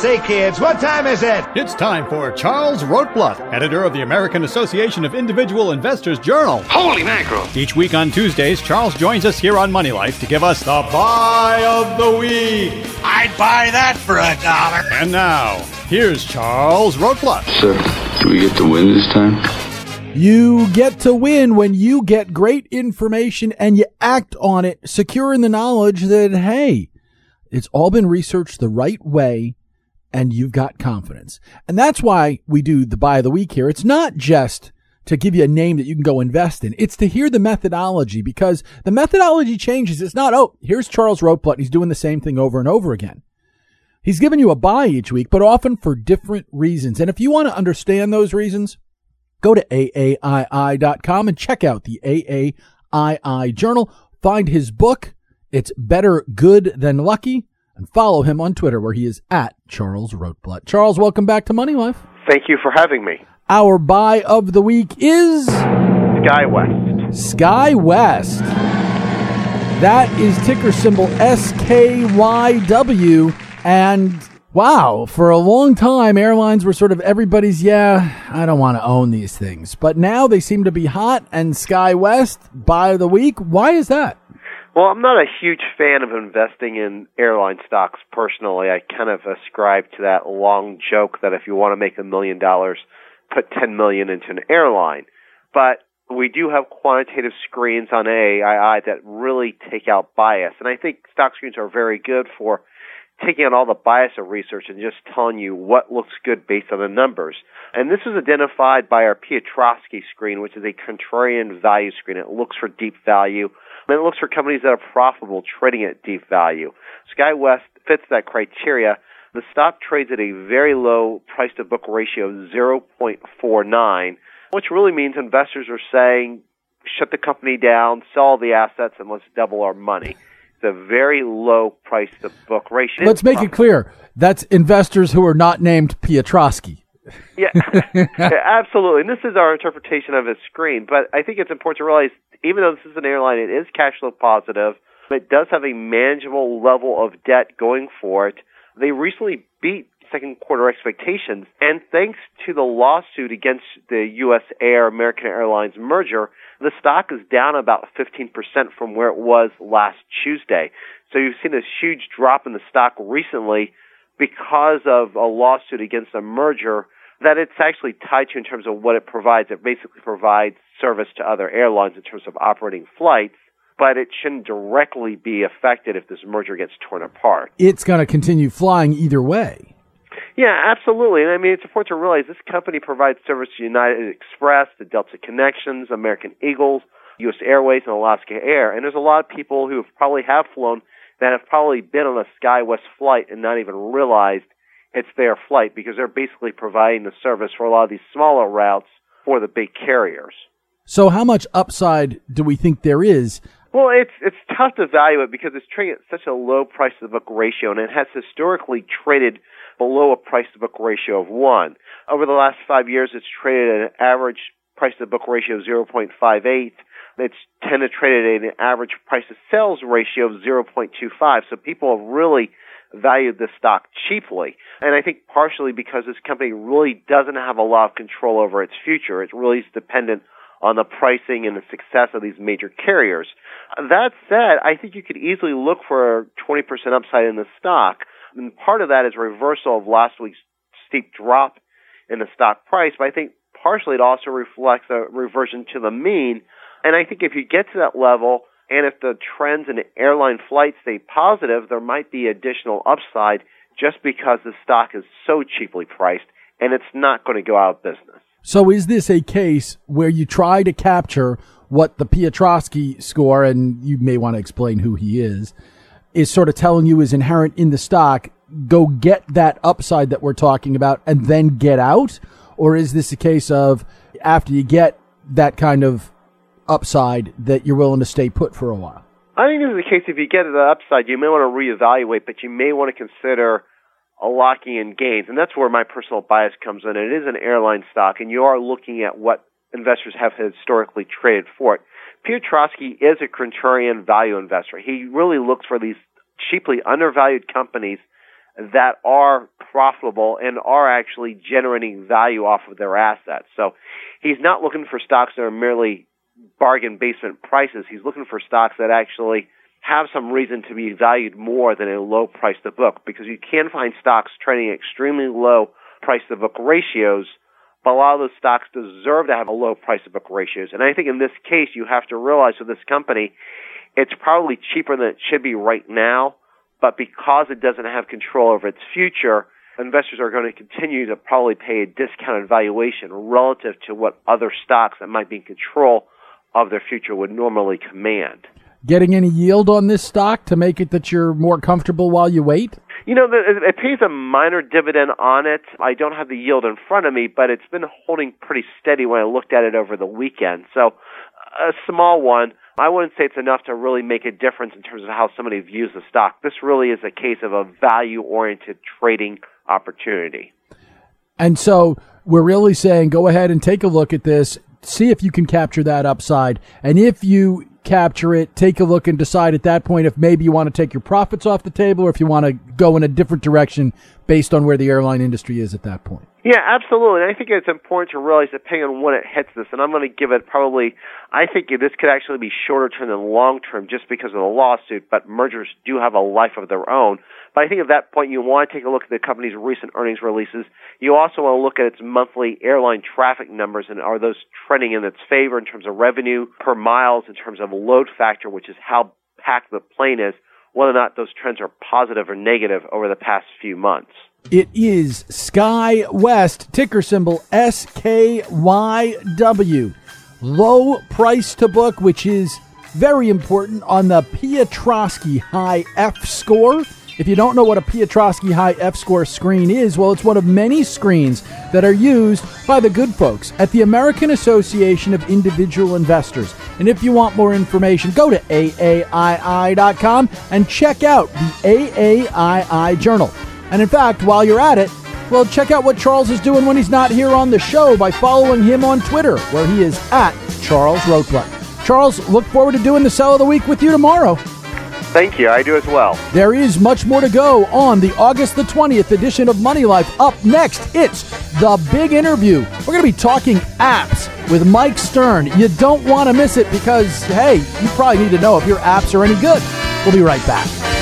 Say, kids, what time is it? It's time for Charles Rotblat, editor of the American Association of Individual Investors Journal. Holy mackerel! Each week on Tuesdays, Charles joins us here on Money Life to give us the Buy of the Week. I'd buy that for $1. And now, here's Charles Rotblat. Sir, do we get to win this time? You get to win when you get great information and you act on it, secure in the knowledge that, hey, it's all been researched the right way and you've got confidence. And that's why we do the Buy of the Week here. It's not just to give you a name that you can go invest in. It's to hear the methodology, because the methodology changes. It's not, oh, here's Charles Rotblat. He's doing the same thing over and over again. He's giving you a buy each week, but often for different reasons. And if you want to understand those reasons, go to AAII.com and check out the AAII Journal. Find his book. It's Better Good Than Lucky. And follow him on Twitter, where he is at Charles Rotblat. Charles, welcome back to Money Life. Thank you for having me. Our buy of the week is SkyWest. SkyWest. That is ticker symbol SKYW. And wow, for a long time, airlines were sort of everybody's, I don't want to own these things. But now they seem to be hot, and SkyWest, buy of the week. Why is that? Well, I'm not a huge fan of investing in airline stocks personally. I kind of ascribe to that long joke that if you want to make $1 million, put $10 million into an airline. But we do have quantitative screens on AAII that really take out bias. And I think stock screens are very good for taking out all the bias of research and just telling you what looks good based on the numbers. And this is identified by our Piotrowski screen, which is a contrarian value screen. It looks for deep value. And it looks for companies that are profitable, trading at deep value. SkyWest fits that criteria. The stock trades at a very low price-to-book ratio of 0.49, which really means investors are saying, shut the company down, sell all the assets, and let's double our money. It's a very low price-to-book ratio. Let's make it clear. That's investors who are not named Piotrowski. Yeah, absolutely. And this is our interpretation of his screen. But I think it's important to realize, even though this is an airline, it is cash flow positive. It does have a manageable level of debt going for it. They recently beat second quarter expectations. And thanks to the lawsuit against the U.S. Air American Airlines merger, the stock is down about 15% from where it was last Tuesday. So you've seen this huge drop in the stock recently because of a lawsuit against a merger that it's actually tied to in terms of what it provides. It basically provides service to other airlines in terms of operating flights, but it shouldn't directly be affected if this merger gets torn apart. It's going to continue flying either way. Yeah, absolutely. And I mean, it's important to realize this company provides service to United Express, the Delta Connections, American Eagles, U.S. Airways, and Alaska Air. And there's a lot of people who probably have flown that have probably been on a SkyWest flight and not even realized it's their flight, because they're basically providing the service for a lot of these smaller routes for the big carriers. So how much upside do we think there is? Well, it's tough to value it because it's trading at such a low price-to-book ratio, and it has historically traded below a price-to-book ratio of 1. Over the last 5 years, it's traded at an average price-to-book ratio of 0.58. It's tended to trade at an average price-to-sales ratio of 0.25. So people have really valued this stock cheaply. And I think partially because this company really doesn't have a lot of control over its future. It really is dependent on the pricing and the success of these major carriers. That said, I think you could easily look for 20% upside in the stock. And part of that is reversal of last week's steep drop in the stock price. But I think partially it also reflects a reversion to the mean. And I think if you get to that level, and if the trends in airline flights stay positive, there might be additional upside just because the stock is so cheaply priced, and it's not going to go out of business. So is this a case where you try to capture what the Piotrowski score, and you may want to explain who he is sort of telling you is inherent in the stock, go get that upside that we're talking about and then get out? Or is this a case of after you get that kind of upside that you're willing to stay put for a while? I think this is the case. If you get the upside, you may want to reevaluate, but you may want to consider a locking in gains. And that's where my personal bias comes in. It is an airline stock, and you are looking at what investors have historically traded for it. Piotrowski is a contrarian value investor. He really looks for these cheaply undervalued companies that are profitable and are actually generating value off of their assets. So he's not looking for stocks that are merely bargain basement prices. He's looking for stocks that actually have some reason to be valued more than a low price to book, because you can find stocks trading extremely low price to book ratios, but a lot of those stocks deserve to have a low price to book ratios. And I think in this case, you have to realize with this company, it's probably cheaper than it should be right now, but because it doesn't have control over its future, investors are going to continue to probably pay a discounted valuation relative to what other stocks that might be in control of their future would normally command. Getting any yield on this stock to make it that you're more comfortable while you wait? You know, it pays a minor dividend on it. I don't have the yield in front of me, but it's been holding pretty steady when I looked at it over the weekend. So a small one. I wouldn't say it's enough to really make a difference in terms of how somebody views the stock. This really is a case of a value-oriented trading opportunity. And so we're really saying go ahead and take a look at this, see if you can capture that upside. And if you capture it, take a look and decide at that point if maybe you want to take your profits off the table or if you want to go in a different direction based on where the airline industry is at that point. Yeah, absolutely. And I think it's important to realize, depending on when it hits this, and I'm going to give it probably, I think this could actually be shorter term than long term just because of the lawsuit, but mergers do have a life of their own. But I think at that point you want to take a look at the company's recent earnings releases. You also want to look at its monthly airline traffic numbers, and are those trending in its favor in terms of revenue per miles, in terms of load factor, which is how packed the plane is, whether or not those trends are positive or negative over the past few months. It is SkyWest, ticker symbol SKYW. Low price to book, which is very important on the Piotrowski High F score. If you don't know what a Piotrowski High F score screen is, well, it's one of many screens that are used by the good folks at the American Association of Individual Investors. And if you want more information, go to AAII.com and check out the AAII Journal. And in fact, while you're at it, well, check out what Charles is doing when he's not here on the show by following him on Twitter, where he is at Charles Rotblatt. Charles, look forward to doing the Sell of the Week with you tomorrow. Thank you. I do as well. There is much more to go on the August the 20th edition of Money Life. Up next, it's the big interview. We're going to be talking apps with Mike Stern. You don't want to miss it because, hey, you probably need to know if your apps are any good. We'll be right back.